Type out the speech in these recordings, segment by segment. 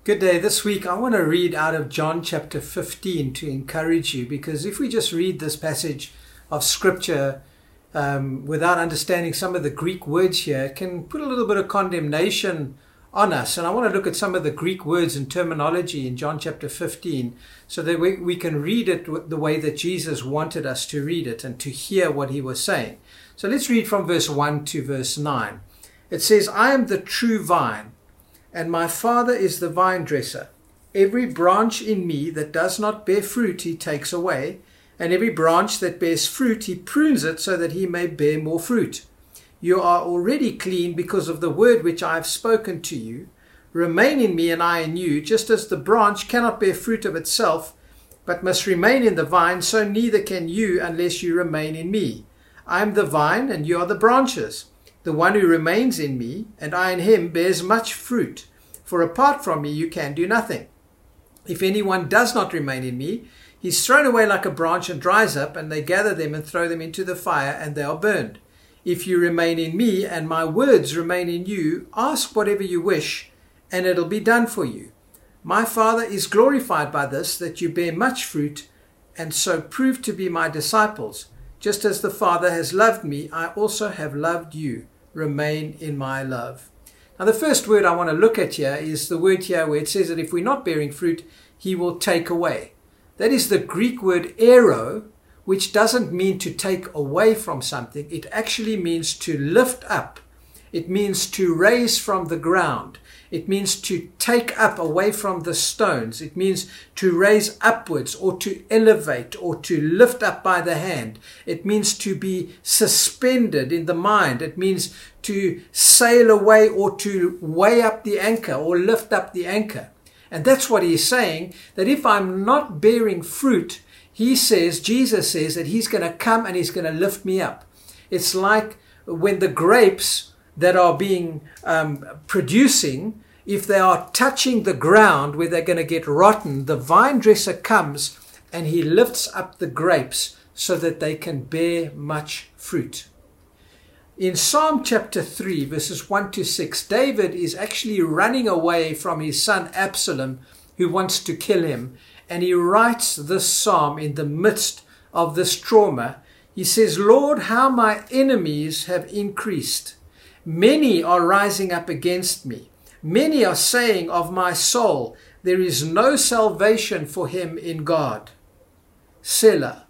Good day. This week I want to read out of John chapter 15 to encourage you, because if we just read this passage of scripture without understanding some of the Greek words here, it can put a little bit of condemnation on us. And I want to look at some of the Greek words and terminology in John chapter 15 so that we can read it the way that Jesus wanted us to read it and to hear what he was saying. So let's read from verse 1 to verse 9. It says, "I am the true vine, and my Father is the vine dresser. Every branch in me that does not bear fruit he takes away, and every branch that bears fruit he prunes it so that he may bear more fruit. You are already clean because of the word which I have spoken to you. Remain in me and I in you, just as the branch cannot bear fruit of itself, but must remain in the vine, so neither can you unless you remain in me. I am the vine and you are the branches. The one who remains in me, and I in him, bears much fruit. For apart from me you can do nothing. If anyone does not remain in me, he is thrown away like a branch and dries up, and they gather them and throw them into the fire, and they are burned. If you remain in me, and my words remain in you, ask whatever you wish, and it'll be done for you. My Father is glorified by this, that you bear much fruit, and so prove to be my disciples. Just as the Father has loved me, I also have loved you. Remain in my love." Now the first word I want to look at here is the word here where it says that if we're not bearing fruit, he will take away. That is the Greek word airo, which doesn't mean to take away from something. It actually means to lift up. It means to raise from the ground. It means to take up away from the stones. It means to raise upwards or to elevate or to lift up by the hand. It means to be suspended in the mind. It means to sail away or to weigh up the anchor or lift up the anchor. And that's what he's saying, that if I'm not bearing fruit, Jesus says that he's going to come and he's going to lift me up. It's like when the grapes that are being producing, if they are touching the ground where they're going to get rotten, the vine dresser comes and he lifts up the grapes so that they can bear much fruit. In Psalm chapter 3, verses 1 to 6, David is actually running away from his son Absalom, who wants to kill him. And he writes this psalm in the midst of this trauma. He says, "Lord, how my enemies have increased. Many are rising up against me. Many are saying of my soul, there is no salvation for him in God. Selah.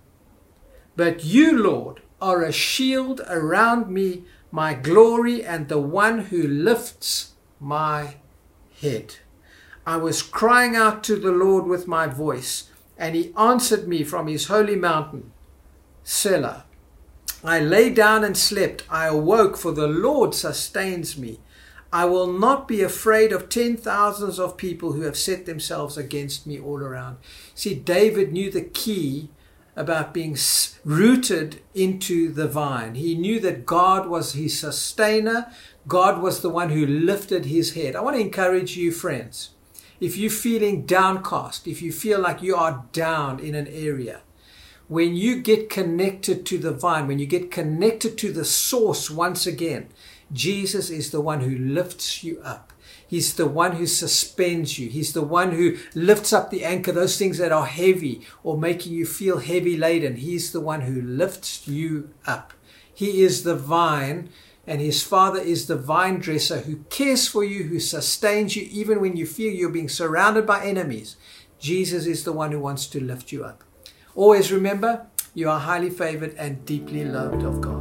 But you, Lord, are a shield around me, my glory, and the one who lifts my head. I was crying out to the Lord with my voice, and he answered me from his holy mountain. Selah. I lay down and slept. I awoke, for the Lord sustains me. I will not be afraid of 10,000s of people who have set themselves against me all around." See, David knew the key about being rooted into the vine. He knew that God was his sustainer. God was the one who lifted his head. I want to encourage you, friends. If you're feeling downcast, if you feel like you are down in an area, when you get connected to the vine, when you get connected to the source once again, Jesus is the one who lifts you up. He's the one who suspends you. He's the one who lifts up the anchor, those things that are heavy or making you feel heavy laden. He's the one who lifts you up. He is the vine, and his Father is the vine dresser who cares for you, who sustains you even when you feel you're being surrounded by enemies. Jesus is the one who wants to lift you up. Always remember, you are highly favored and deeply loved of God.